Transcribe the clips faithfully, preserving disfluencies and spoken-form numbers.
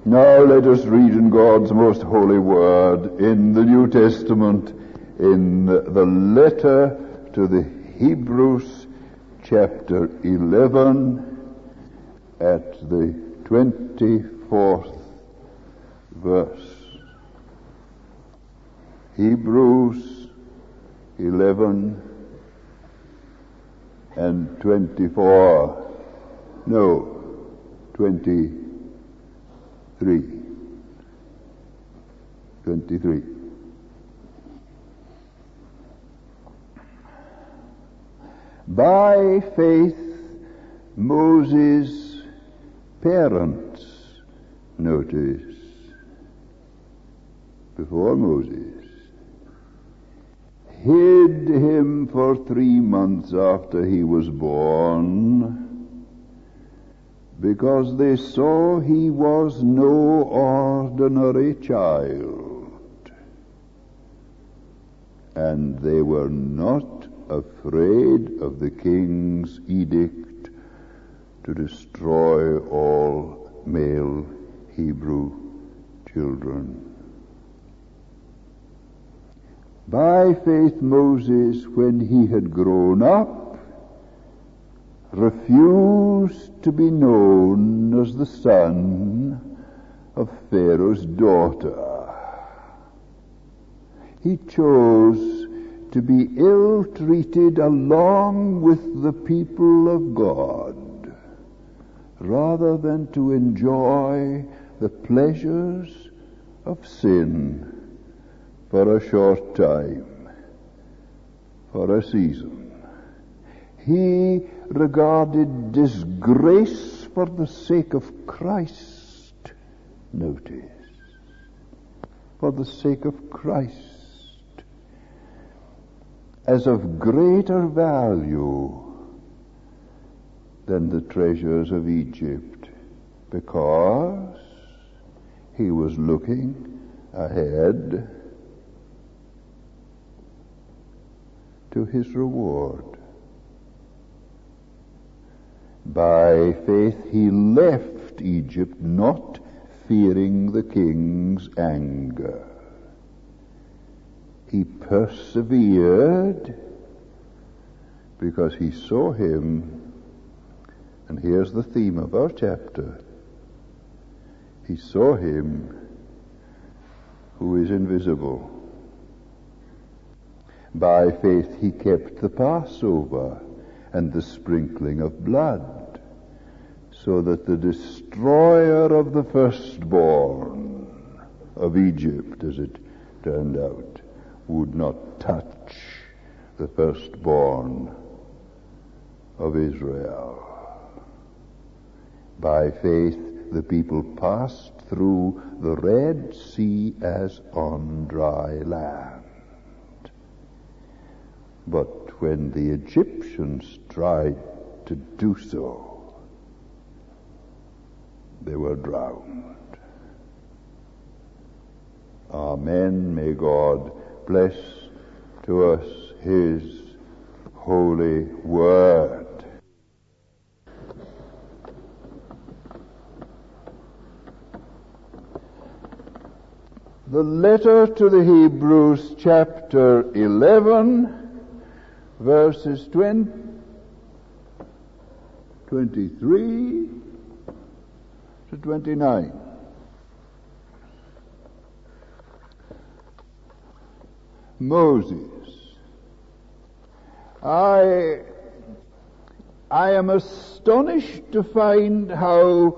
Now let us read in God's most holy word in the New Testament, in the letter to the Hebrews, chapter eleven, at the twenty-fourth verse. Hebrews eleven and twenty-four. No, twenty. Three. Twenty-three. By faith, Moses' parents, notice, before Moses, hid him for three months after he was born, because they saw he was no ordinary child, and they were not afraid of the king's edict to destroy all male Hebrew children. By faith Moses, when he had grown up, refused to be known as the son of Pharaoh's daughter. He chose to be ill-treated along with the people of God, rather than to enjoy the pleasures of sin for a short time, for a season. He regarded disgrace for the sake of Christ, notice, for the sake of Christ, as of greater value than the treasures of Egypt, because he was looking ahead to his reward. By faith he left Egypt, not fearing the king's anger. He persevered because he saw him, and here's the theme of our chapter, he saw him who is invisible. By faith he kept the Passover and the sprinkling of blood, so that the destroyer of the firstborn of Egypt, as it turned out, would not touch the firstborn of Israel. By faith the people passed through the Red Sea as on dry land. But when the Egyptians tried to do so, they were drowned. Amen. May God bless to us his holy word. The letter to the Hebrews, chapter eleven, verses twenty, twenty-three to twenty-nine. Moses. I, I am astonished to find how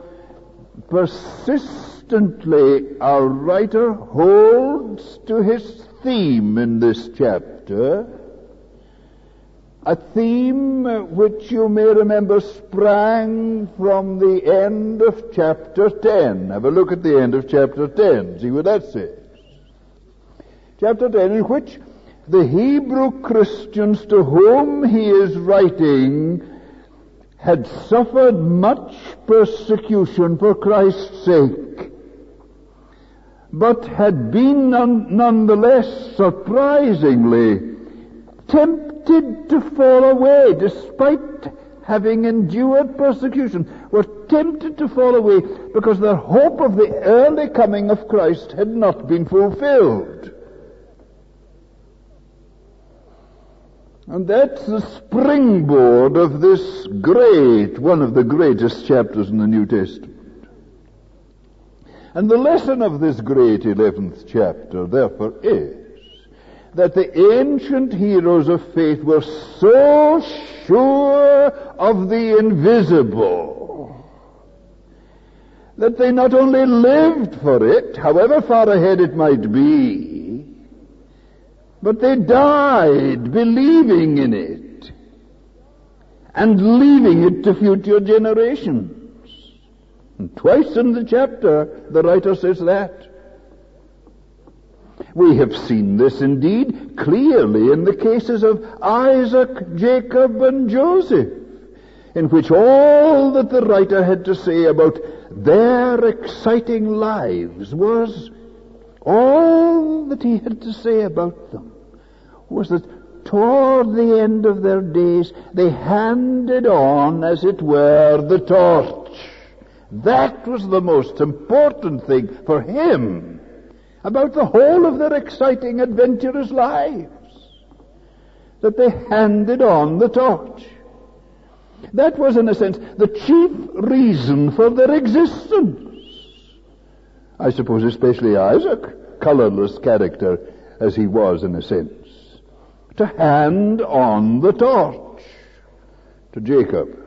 persistently our writer holds to his theme in this chapter, a theme which you may remember sprang from the end of chapter ten. Have a look at the end of chapter ten, see what that says. Chapter ten, in which the Hebrew Christians to whom he is writing had suffered much persecution for Christ's sake, but had been none, nonetheless surprisingly tempted to fall away despite having endured persecution, were tempted to fall away because their hope of the early coming of Christ had not been fulfilled. And that's the springboard of this great, one of the greatest chapters in the New Testament. And the lesson of this great eleventh chapter, therefore, is that the ancient heroes of faith were so sure of the invisible that they not only lived for it, however far ahead it might be, but they died believing in it and leaving it to future generations. And twice in the chapter, the writer says that. We have seen this indeed clearly in the cases of Isaac, Jacob, and Joseph, in which all that the writer had to say about their exciting lives was, all that he had to say about them was that toward the end of their days they handed on, as it were, the torch. That was the most important thing for him about the whole of their exciting, adventurous lives, that they handed on the torch. That was, in a sense, the chief reason for their existence. I suppose especially Isaac, colorless character as he was in a sense, to hand on the torch to Jacob.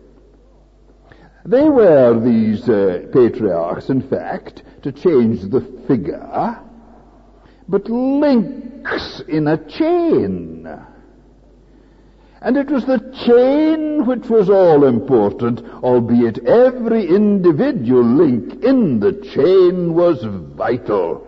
They were, these uh, patriarchs, in fact, to change the figure, but links in a chain. And it was the chain which was all important, albeit every individual link in the chain was vital.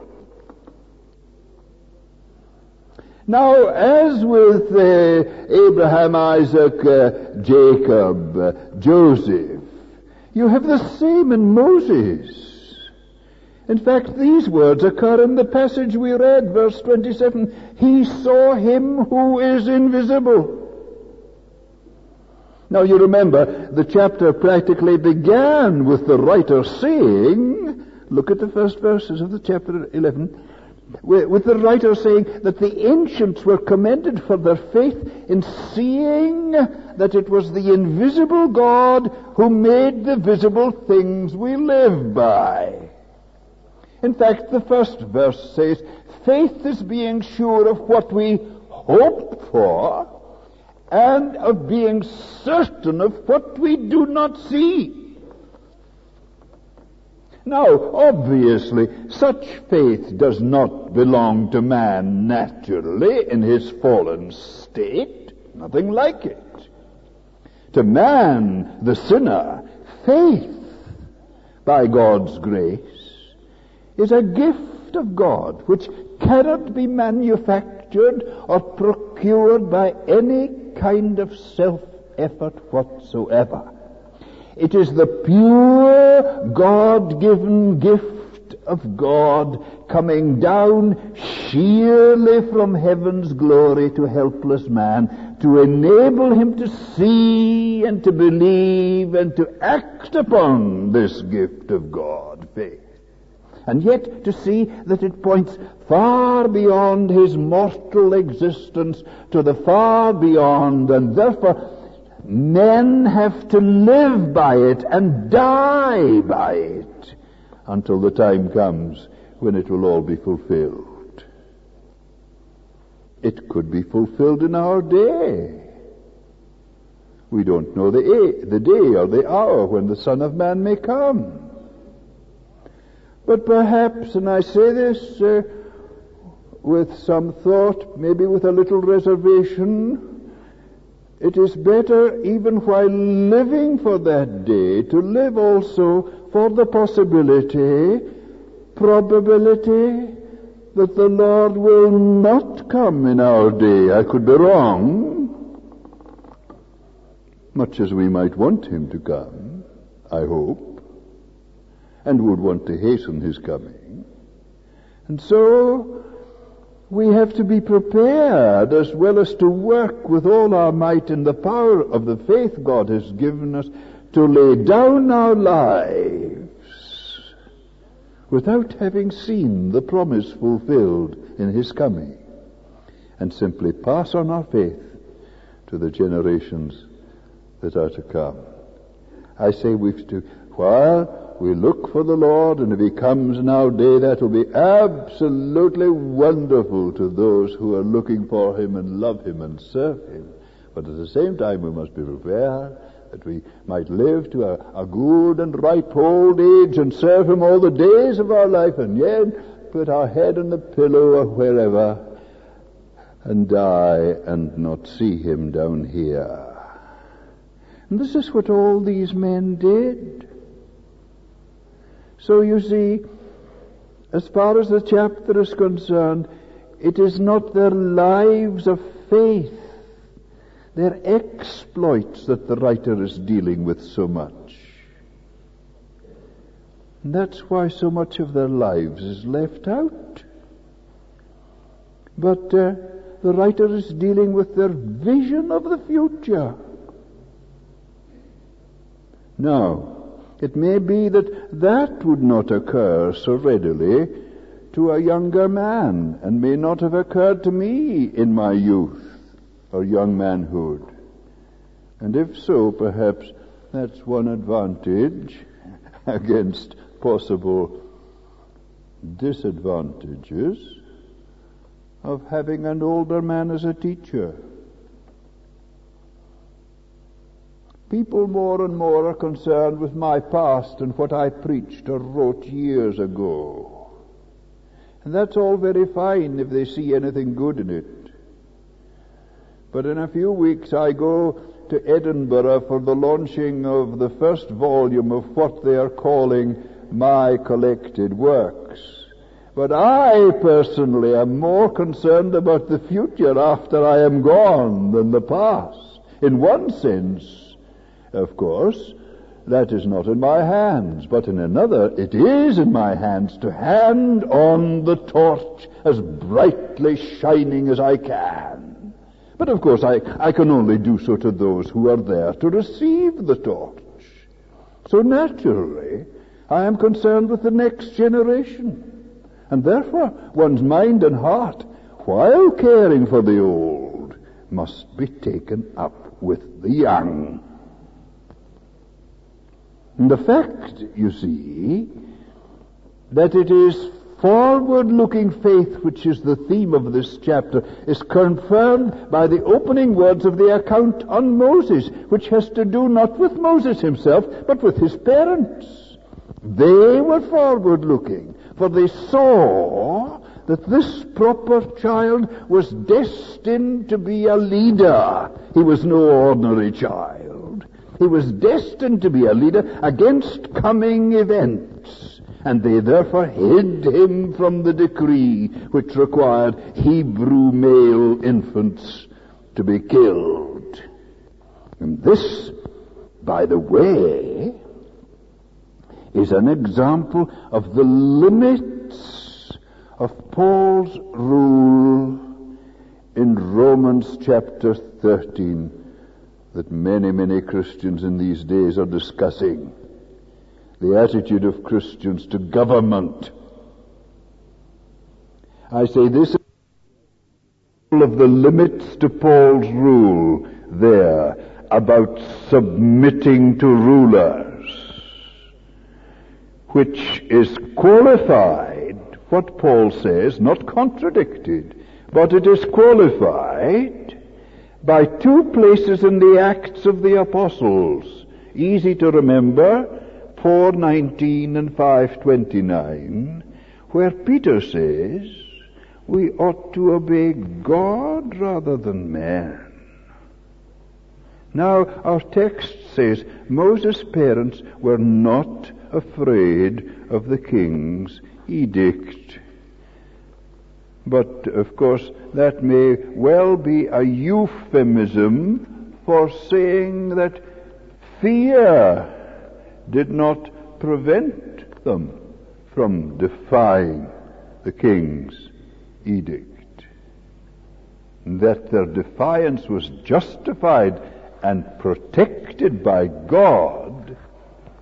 Now, as with uh, Abraham, Isaac, uh, Jacob, uh, Joseph, you have the same in Moses. In fact, these words occur in the passage we read, verse twenty-seven. He saw him who is invisible. Now you remember, the chapter practically began with the writer saying, look at the first verses of the chapter eleven, with the writer saying that the ancients were commended for their faith in seeing that it was the invisible God who made the visible things we live by. In fact, the first verse says, faith is being sure of what we hope for and of being certain of what we do not see. Now, obviously, such faith does not belong to man naturally in his fallen state. Nothing like it. To man, the sinner, faith, by God's grace, is a gift of God which cannot be manufactured or procured by any kind of self-effort whatsoever. It is the pure, God-given gift of God coming down sheerly from heaven's glory to helpless man to enable him to see and to believe and to act upon this gift of God, faith. And yet to see that it points far beyond his mortal existence to the far beyond, and therefore men have to live by it and die by it until the time comes when it will all be fulfilled. It could be fulfilled in our day. We don't know the, a- the day or the hour when the Son of Man may come. But perhaps, and I say this uh, with some thought, maybe with a little reservation, it is better, even while living for that day, to live also for the possibility, probability, that the Lord will not come in our day. I could be wrong, much as we might want him to come, I hope, and would want to hasten his coming. And so we have to be prepared, as well as to work with all our might in the power of the faith God has given us, to lay down our lives without having seen the promise fulfilled in his coming, and simply pass on our faith to the generations that are to come. I say we've to, while we look for the Lord, and if he comes nowadays, that will be absolutely wonderful to those who are looking for him and love him and serve him. But at the same time, we must be prepared that we might live to a, a good and ripe old age and serve him all the days of our life, and yet put our head on the pillow or wherever and die and not see him down here. And this is what all these men did. So you see, as far as the chapter is concerned, it is not their lives of faith, their exploits, that the writer is dealing with so much. And that's why so much of their lives is left out. But uh, the writer is dealing with their vision of the future. Now, it may be that that would not occur so readily to a younger man, and may not have occurred to me in my youth or young manhood. And if so, perhaps that's one advantage against possible disadvantages of having an older man as a teacher. People more and more are concerned with my past and what I preached or wrote years ago. And that's all very fine if they see anything good in it. But in a few weeks I go to Edinburgh for the launching of the first volume of what they are calling my collected works. But I personally am more concerned about the future after I am gone than the past. In one sense, of course, that is not in my hands, but in another, it is in my hands to hand on the torch as brightly shining as I can. But of course I, I can only do so to those who are there to receive the torch. So naturally, I am concerned with the next generation. And therefore, one's mind and heart, while caring for the old, must be taken up with the young. And the fact, you see, that it is forward-looking faith which is the theme of this chapter is confirmed by the opening words of the account on Moses, which has to do not with Moses himself, but with his parents. They were forward-looking, for they saw that this proper child was destined to be a leader. He was no ordinary child. He was destined to be a leader against coming events. And they therefore hid him from the decree which required Hebrew male infants to be killed. And this, by the way, is an example of the limits of Paul's rule in Romans chapter thirteen that many, many Christians in these days are discussing. The attitude of Christians to government. I say this is of the limits to Paul's rule there about submitting to rulers, which is qualified, what Paul says, not contradicted, but it is qualified by two places in the Acts of the Apostles, easy to remember, four nineteen and five twenty-nine, where Peter says we ought to obey God rather than man. Now, our text says Moses' parents were not afraid of the king's edict. But, of course, that may well be a euphemism for saying that fear did not prevent them from defying the king's edict. That their defiance was justified and protected by God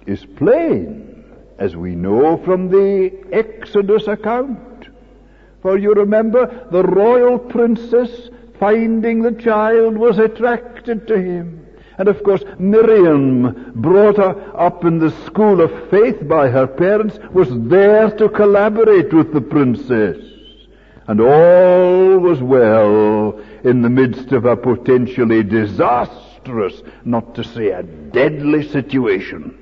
is plain, as we know from the Exodus account. For you remember, the royal princess, finding the child, was attracted to him. And of course, Miriam, brought up in the school of faith by her parents, was there to collaborate with the princess. And all was well in the midst of a potentially disastrous, not to say a deadly situation.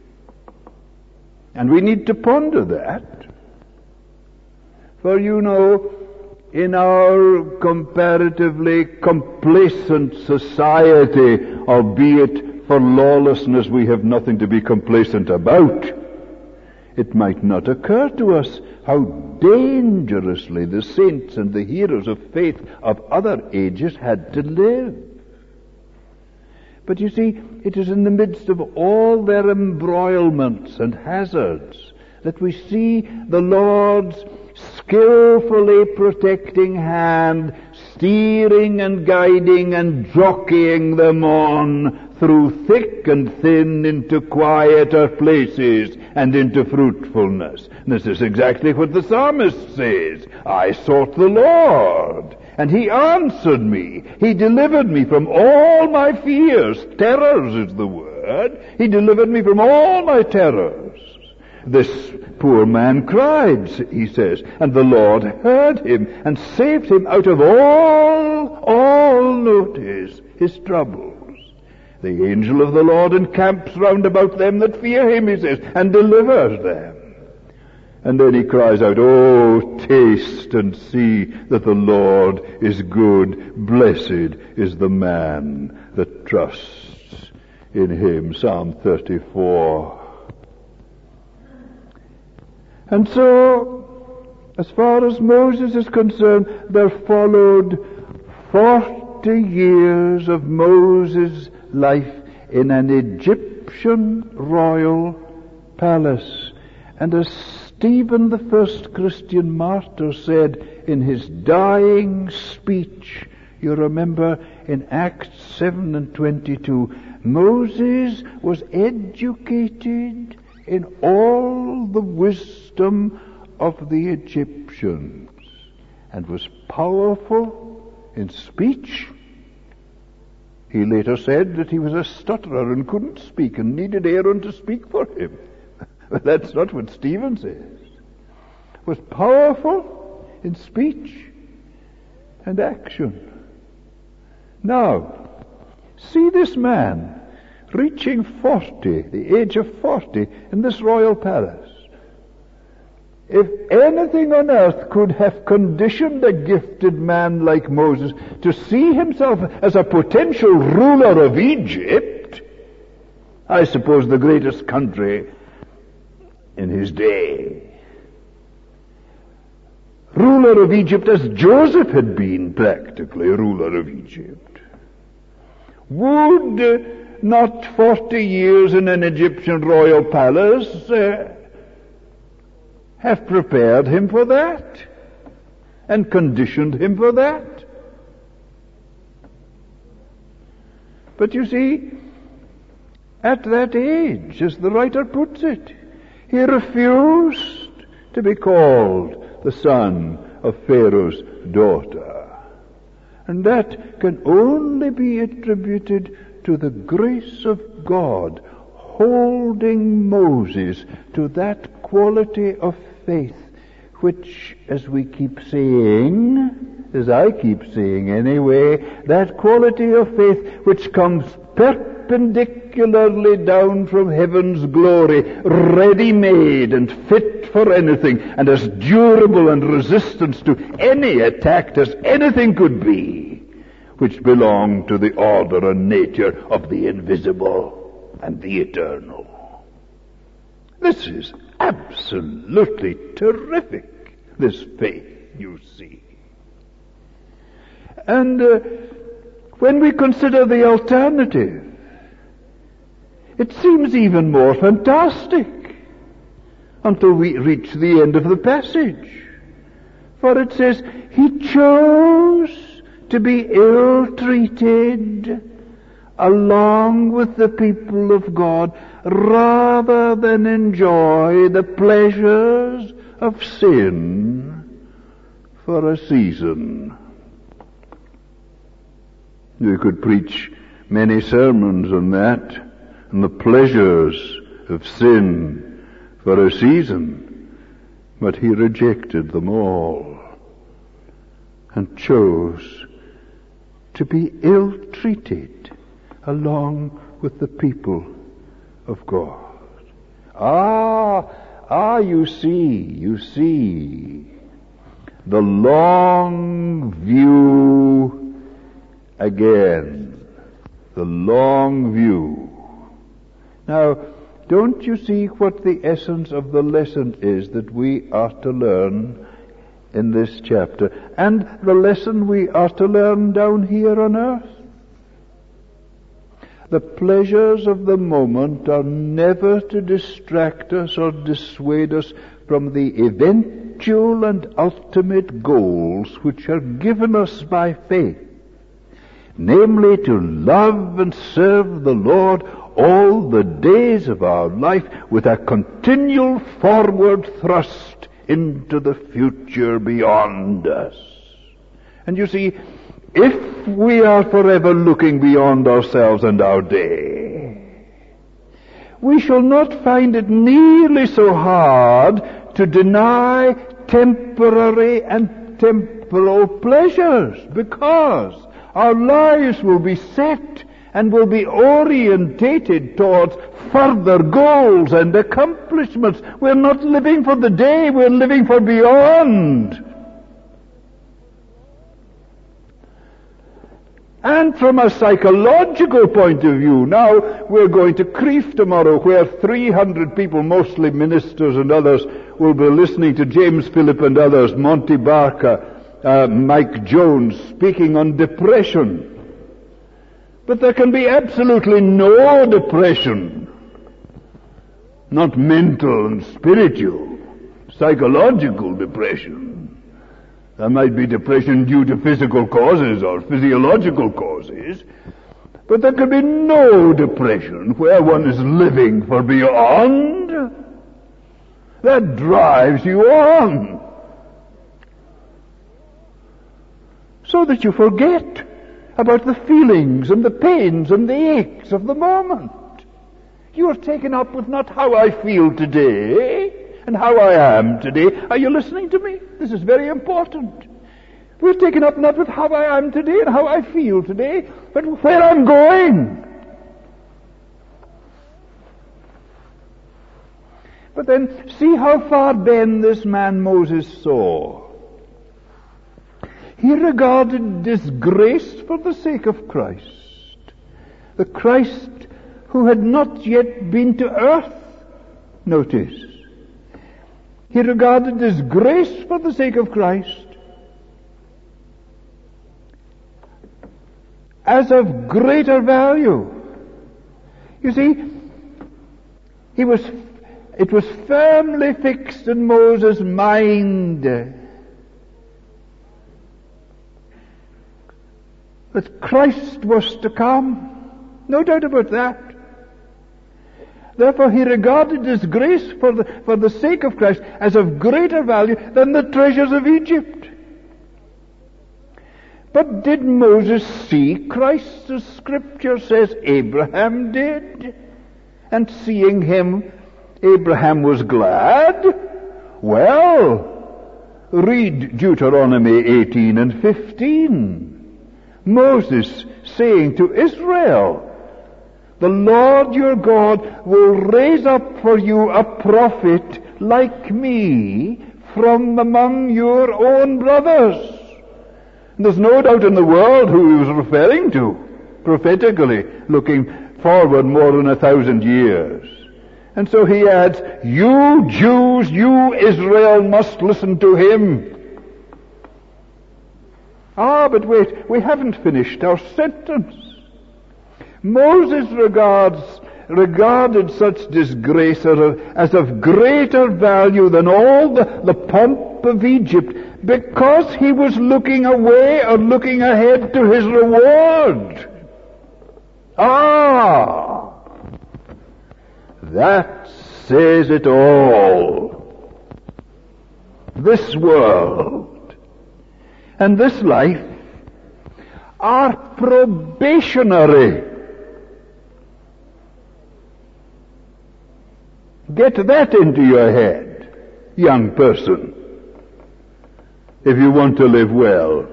And we need to ponder that. For you know, in our comparatively complacent society, albeit for lawlessness we have nothing to be complacent about, it might not occur to us how dangerously the saints and the heroes of faith of other ages had to live. But you see, it is in the midst of all their embroilments and hazards that we see the Lord's skillfully protecting hand, steering and guiding and jockeying them on through thick and thin into quieter places and into fruitfulness. And this is exactly what the psalmist says. I sought the Lord, and he answered me. He delivered me from all my fears. Terrors is the word. He delivered me from all my terrors. This poor man cried, he says, and the Lord heard him and saved him out of all, all notice, his troubles. The angel of the Lord encamps round about them that fear him, he says, and delivers them. And then he cries out, oh, taste and see that the Lord is good. Blessed is the man that trusts in him. Psalm thirty-four. And so, as far as Moses is concerned, there followed forty years of Moses' life in an Egyptian royal palace. And as Stephen, the first Christian martyr, said in his dying speech, you remember in Acts seven and twenty-two, Moses was educated in all the wisdom of the Egyptians, and was powerful in speech. He later said that he was a stutterer and couldn't speak and needed Aaron to speak for him. But that's not what Stephen says. Was powerful in speech and action. Now, see this man reaching forty, the age of forty, in this royal palace. If anything on earth could have conditioned a gifted man like Moses to see himself as a potential ruler of Egypt, I suppose the greatest country in his day, ruler of Egypt as Joseph had been practically ruler of Egypt, would not forty years in an Egyptian royal palace uh, have prepared him for that and conditioned him for that? But you see, at that age, as the writer puts it, he refused to be called the son of Pharaoh's daughter. And that can only be attributed to the grace of God holding Moses to that quality of faith which, as we keep saying, as I keep saying anyway, that quality of faith which comes perpendicularly down from heaven's glory, ready-made and fit for anything, and as durable and resistant to any attack as anything could be, which belong to the order and nature of the invisible and the eternal. This is absolutely terrific, this faith, you see. And uh, when we consider the alternative, it seems even more fantastic until we reach the end of the passage. For it says, he chose to be ill-treated along with the people of God, rather than enjoy the pleasures of sin for a season. You could preach many sermons on that, on the pleasures of sin for a season, but he rejected them all and chose to be ill-treated along with the people of God. Ah, ah, you see, you see, the long view again, the long view. Now, don't you see what the essence of the lesson is that we are to learn in this chapter, and the lesson we are to learn down here on earth? The pleasures of the moment are never to distract us or dissuade us from the eventual and ultimate goals which are given us by faith, namely to love and serve the Lord all the days of our life with a continual forward thrust into the future beyond us. And you see, if we are forever looking beyond ourselves and our day, we shall not find it nearly so hard to deny temporary and temporal pleasures, because our lives will be set and will be orientated towards further goals and accomplishments. We're not living for the day, we're living for beyond. And from a psychological point of view, now we're going to Crieff tomorrow, where three hundred people, mostly ministers and others, will be listening to James Phillip and others, Monty Barker, uh, Mike Jones, speaking on depression. But there can be absolutely no depression, not mental and spiritual, psychological depression. There might be depression due to physical causes or physiological causes, but there can be no depression where one is living for beyond. That drives you on, so that you forget about the feelings and the pains and the aches of the moment. You are taken up with not how I feel today and how I am today. Are you listening to me? This is very important. We're taken up not with how I am today and how I feel today, but where I'm going. But then, see how far then this man Moses saw. He regarded disgrace for the sake of Christ, the Christ who had not yet been to earth. Notice, he regarded disgrace for the sake of Christ as of greater value. You see, he was, it was firmly fixed in Moses' mind that Christ was to come. No doubt about that. Therefore he regarded disgrace for the, for the sake of Christ as of greater value than the treasures of Egypt. But did Moses see Christ as Scripture says Abraham did? And seeing him, Abraham was glad? Well, read Deuteronomy eighteen and fifteen. Moses saying to Israel, the Lord your God will raise up for you a prophet like me from among your own brothers. And there's no doubt in the world who he was referring to, prophetically, looking forward more than a thousand years. And so he adds, you Jews, you Israel must listen to him. Ah, but wait, we haven't finished our sentence. Moses regards, regarded such disgrace as of, as of greater value than all the, the pomp of Egypt, because he was looking away or looking ahead to his reward. Ah! That says it all. This world and this life are probationary. Get that into your head, young person, if you want to live well.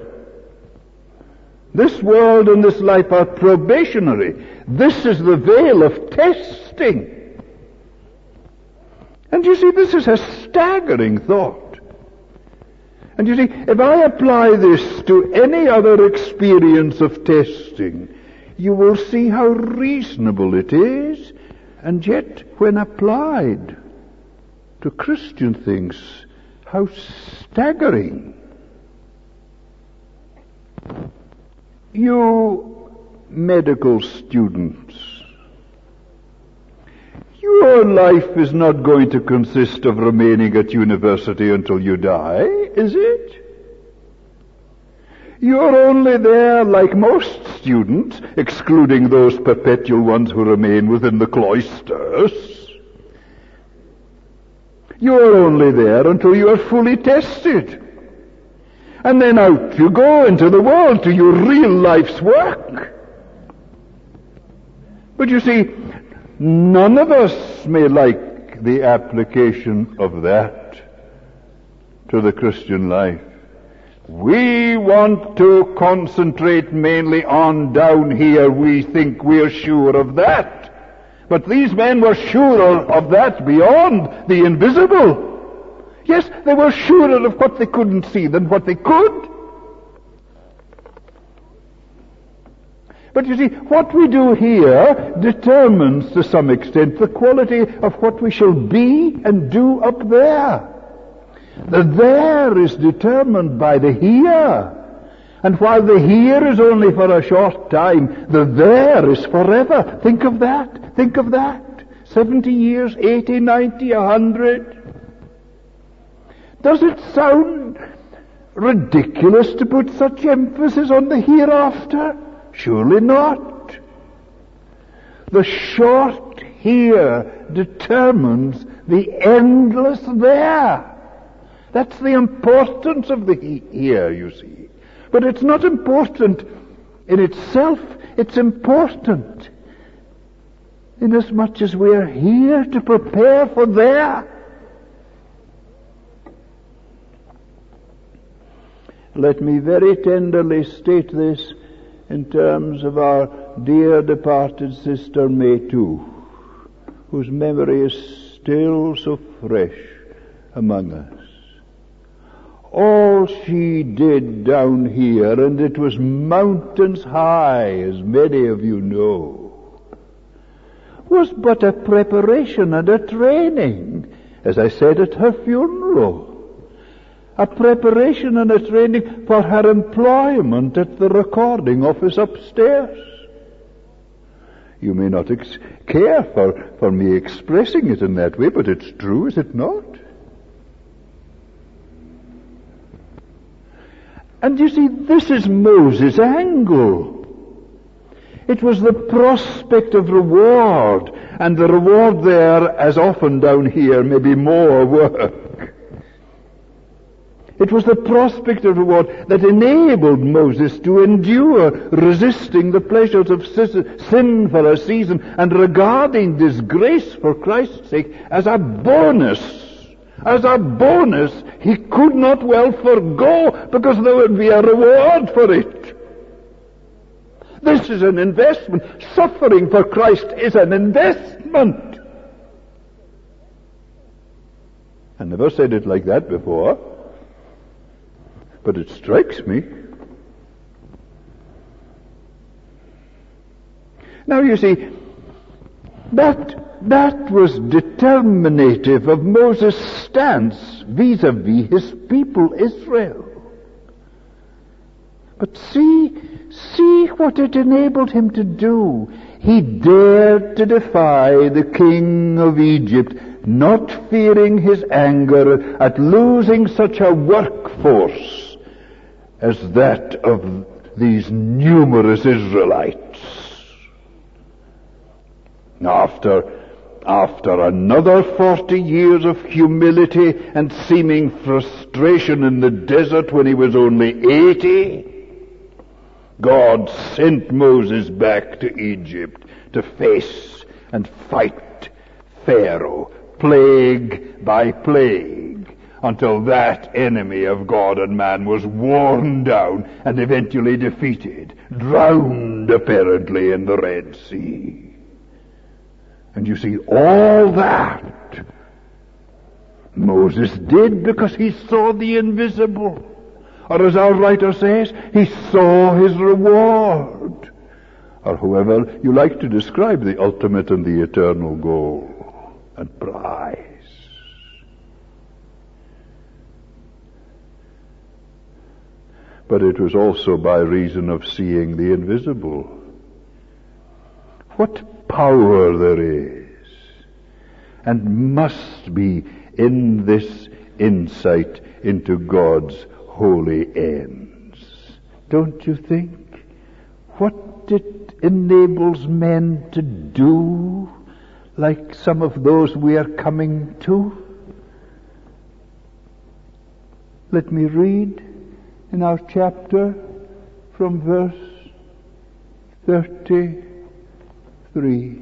This world and this life are probationary. This is the veil of testing. And you see, this is a staggering thought. And you see, if I apply this to any other experience of testing, you will see how reasonable it is, and yet, when applied to Christian things, how staggering. You medical students, your life is not going to consist of remaining at university until you die, is it? You're only there, like most students, excluding those perpetual ones who remain within the cloisters. You're only there until you are fully tested. And then out you go into the world to your real life's work. But you see, none of us may like the application of that to the Christian life. We want to concentrate mainly on down here. We think we're sure of that. But these men were surer of that beyond the invisible. Yes, they were surer of what they couldn't see than what they could. But you see, what we do here determines to some extent the quality of what we shall be and do up there. The there is determined by the here. And while the here is only for a short time, the there is forever. Think of that. Think of that. Seventy years, eighty, ninety, a hundred. Does it sound ridiculous to put such emphasis on the hereafter? Surely not. The short here determines the endless there. That's the importance of the he- here, you see. But it's not important in itself. It's important inasmuch as we are here to prepare for there. Let me very tenderly state this in terms of our dear departed sister May too, whose memory is still so fresh among us. All she did down here, and it was mountains high, as many of you know, was but a preparation and a training, as I said at her funeral. A preparation and a training for her employment at the recording office upstairs. You may not ex- care for, for me expressing it in that way, but it's true, is it not? And you see, this is Moses' angle. It was the prospect of reward, and the reward there, as often down here, may be more work. It was the prospect of reward that enabled Moses to endure resisting the pleasures of sin for a season and regarding disgrace for Christ's sake as a bonus. As a bonus he could not well forego, because there would be a reward for it. This is an investment. Suffering for Christ is an investment. I never said it like that before, but it strikes me. Now you see, that that was determinative of Moses' stance vis-a-vis his people Israel. But see, see what it enabled him to do. He dared to defy the king of Egypt, not fearing his anger at losing such a workforce as that of these numerous Israelites. After After another forty years of humility and seeming frustration in the desert when he was only eighty, God sent Moses back to Egypt to face and fight Pharaoh, plague by plague, until that enemy of God and man was worn down and eventually defeated, drowned apparently in the Red Sea. And you see, all that Moses did because he saw the invisible. Or as our writer says, he saw his reward. Or however you like to describe the ultimate and the eternal goal and prize. But it was also by reason of seeing the invisible. What power there is and must be in this insight into God's holy ends. Don't you think? What it enables men to do, like some of those we are coming to. Let me read in our chapter from verse thirty. Three.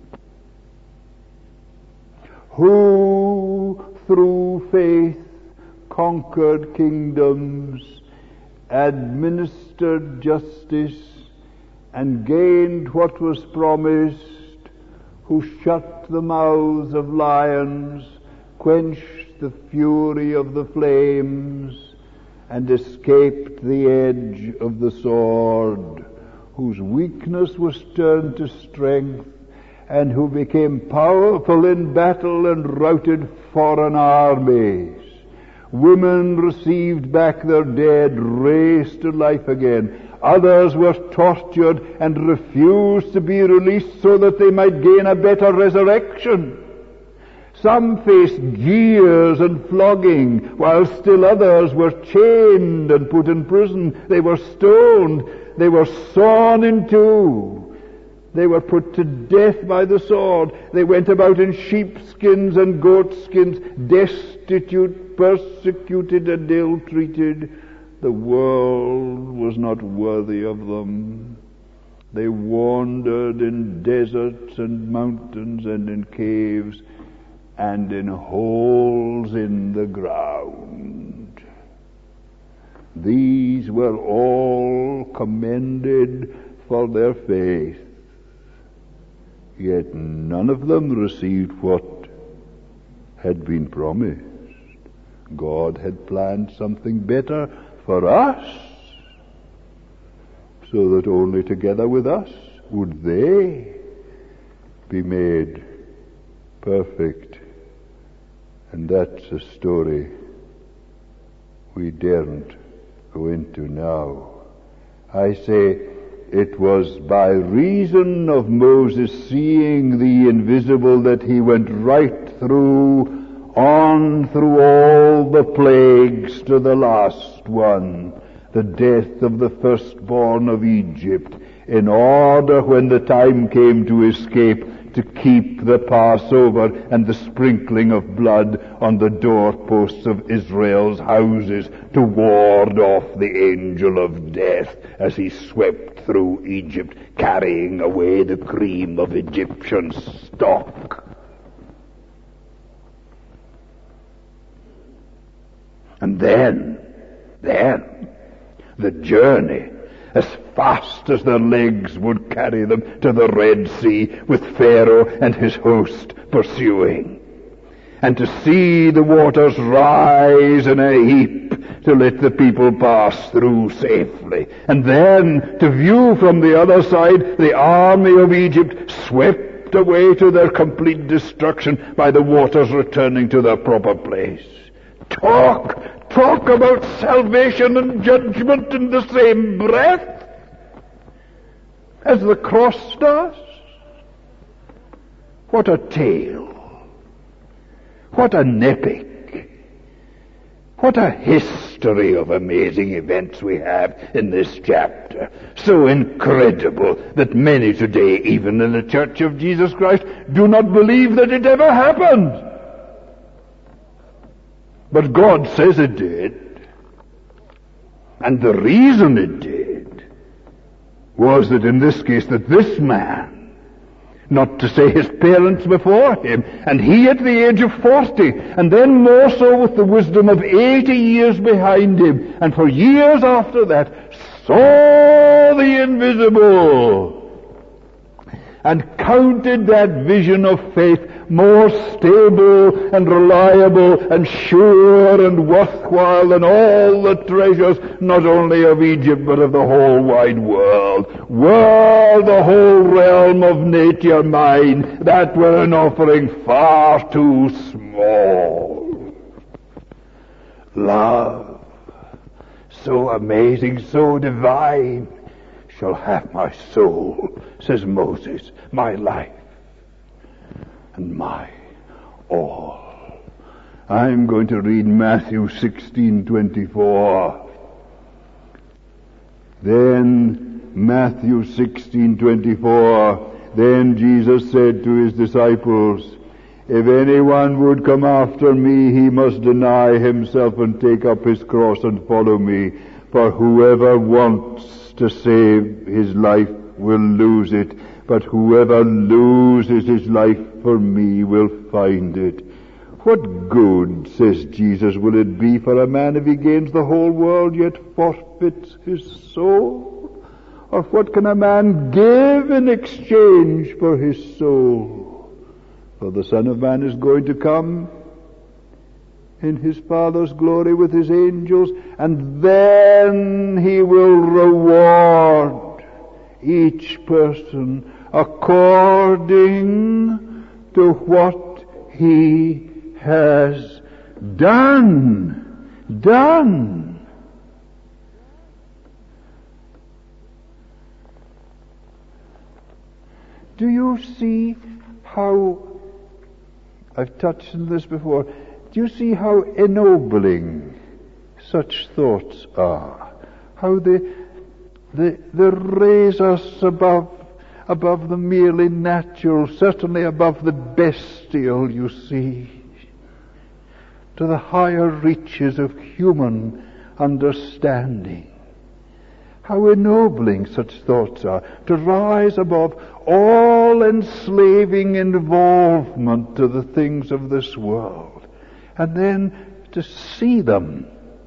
Who through faith conquered kingdoms, administered justice, and gained what was promised, who shut the mouths of lions, quenched the fury of the flames, and escaped the edge of the sword, whose weakness was turned to strength, and who became powerful in battle and routed foreign armies. Women received back their dead, raised to life again. Others were tortured and refused to be released so that they might gain a better resurrection. Some faced jeers and flogging, while still others were chained and put in prison. They were stoned. They were sawn in two. They were put to death by the sword. They went about in sheepskins and goatskins, destitute, persecuted, and ill-treated. The world was not worthy of them. They wandered in deserts and mountains and in caves and in holes in the ground. These were all commended for their faith. Yet none of them received what had been promised. God had planned something better for us, so that only together with us would they be made perfect. And that's a story we daren't go into now. I say, it was by reason of Moses seeing the invisible that he went right through, on through all the plagues to the last one, the death of the firstborn of Egypt, in order when the time came to escape, to keep the Passover and the sprinkling of blood on the doorposts of Israel's houses, to ward off the angel of death as he swept through Egypt, carrying away the cream of Egyptian stock. And then, then, the journey, as fast as their legs would carry them, to the Red Sea, with Pharaoh and his host pursuing. And to see the waters rise in a heap to let the people pass through safely. And then to view from the other side the army of Egypt swept away to their complete destruction by the waters returning to their proper place. Talk, talk about salvation and judgment in the same breath as the cross does. What a tale. What an epic. What a history history of amazing events we have in this chapter. So incredible that many today, even in the Church of Jesus Christ, do not believe that it ever happened. But God says it did. And the reason it did was that in this case that this man, not to say his parents before him, and he at the age of forty, and then more so with the wisdom of eighty years behind him, and for years after that, saw the invisible, and counted that vision of faith more stable and reliable and sure and worthwhile than all the treasures, not only of Egypt, but of the whole wide world. Were the whole realm of nature mine, that were an offering far too small. Love, so amazing, so divine, shall have my soul, says Moses, my life and my all. I'm going to read Matthew sixteen twenty-four. Then Matthew sixteen twenty-four. Then Jesus said to his disciples, if anyone would come after me, he must deny himself and take up his cross and follow me. For whoever wants to save his life will lose it, but whoever loses his life for me will find it. What good, says Jesus, will it be for a man if he gains the whole world yet forfeits his soul? Or what can a man give in exchange for his soul? For the Son of Man is going to come in his Father's glory with his angels, and then he will reward each person according to what he has done. Done. Do you see how, I've touched on this before, do you see how ennobling such thoughts are? How they, they, they raise us above, above the merely natural, certainly above the bestial, you see, to the higher reaches of human understanding. How ennobling such thoughts are, to rise above all enslaving involvement to the things of this world, and then to see them.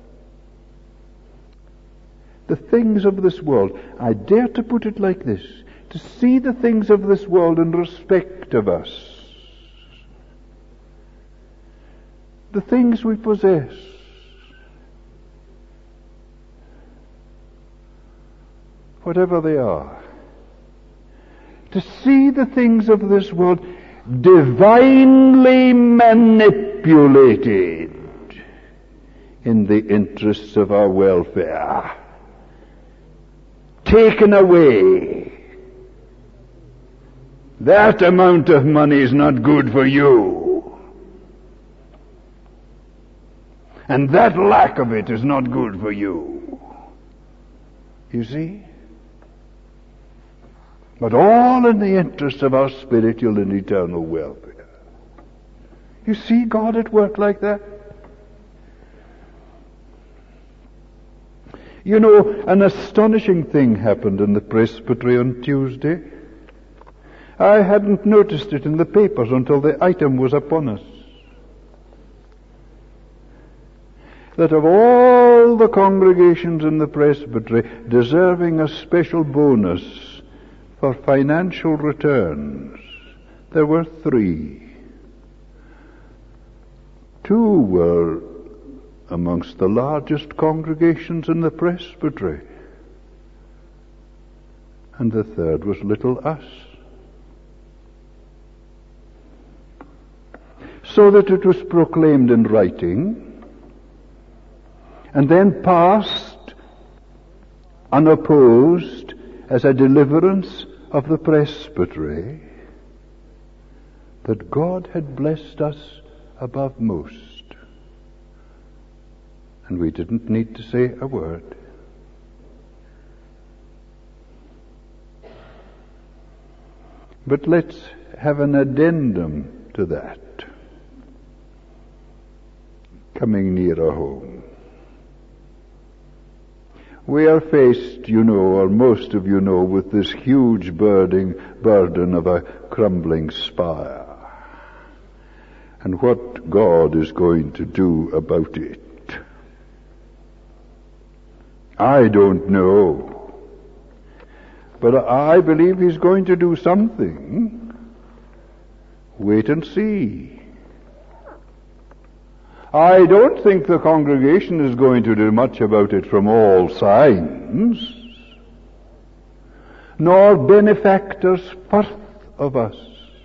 The things of this world, I dare to put it like this, to see the things of this world in respect of us. The things we possess. Whatever they are. To see the things of this world divinely manipulated in the interests of our welfare. Taken away. That amount of money is not good for you. And that lack of it is not good for you. You see? But all in the interest of our spiritual and eternal welfare. You see God at work like that? You know, an astonishing thing happened in the presbytery on Tuesday. I hadn't noticed it in the papers until the item was upon us. That of all the congregations in the presbytery deserving a special bonus for financial returns, there were three. Two were amongst the largest congregations in the presbytery, and the third was little us. So that it was proclaimed in writing, and then passed unopposed as a deliverance of the presbytery, that God had blessed us above most And we didn't need to say a word. But let's have an addendum to that. Coming nearer home. We are faced, you know, or most of you know, with this huge burden, burden of a crumbling spire. And what God is going to do about it, I don't know. But I believe He's going to do something. Wait and see. I don't think the congregation is going to do much about it from all signs, nor benefactors first of us.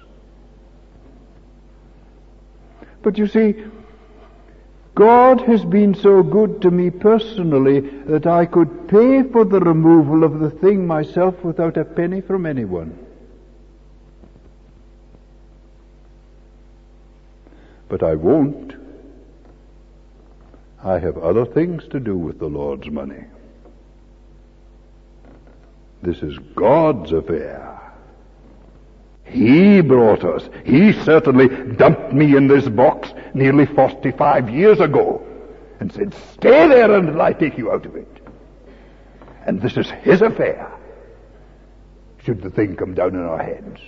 But you see, God has been so good to me personally that I could pay for the removal of the thing myself without a penny from anyone. But I won't. I have other things to do with the Lord's money. This is God's affair. He brought us. He certainly dumped me in this box nearly forty-five years ago and said, stay there until I take you out of it. And this is His affair, should the thing come down on our heads.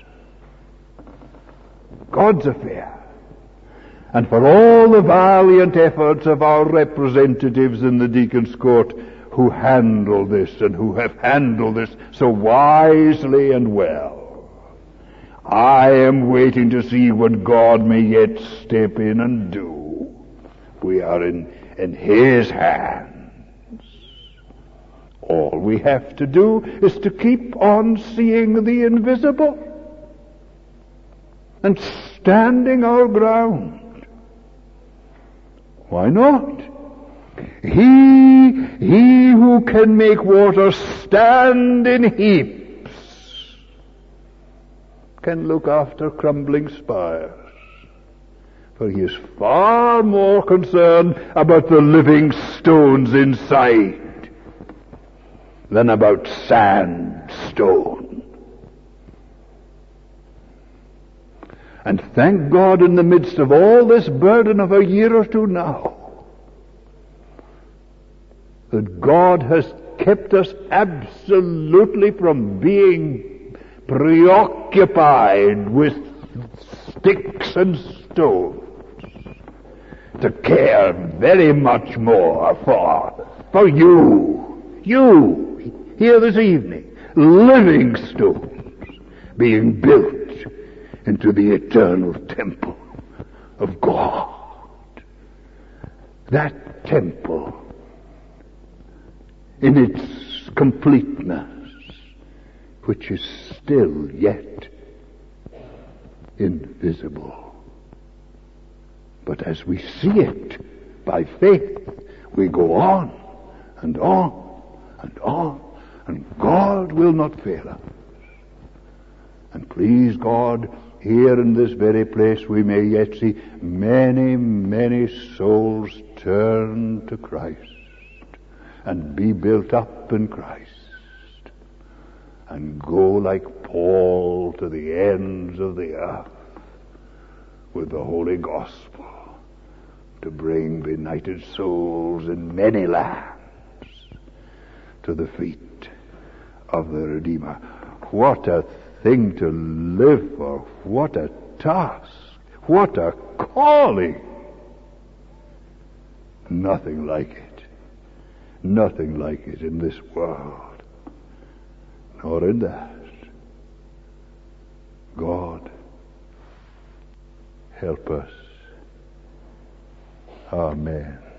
God's affair. And for all the valiant efforts of our representatives in the deacon's court who handle this and who have handled this so wisely and well, I am waiting to see what God may yet step in and do. We are in, in His hands. All we have to do is to keep on seeing the invisible and standing our ground. Why not? He, he who can make water stand in heaps can look after crumbling spires. For He is far more concerned about the living stones inside than about sandstone. And thank God, in the midst of all this burden of a year or two now, that God has kept us absolutely from being preoccupied with sticks and stones, to care very much more for, for you, you, here this evening, living stones being built into the eternal temple of God. That temple, in its completeness, which is still yet invisible. But as we see it by faith, we go on and on and on, and God will not fail us. And please God, here in this very place we may yet see many, many souls turn to Christ and be built up in Christ and go like Paul to the ends of the earth with the Holy Gospel to bring benighted souls in many lands to the feet of the Redeemer. What a thing to live for. What a task. What a calling. Nothing like it. Nothing like it in this world. Nor in that. God, help us. Amen.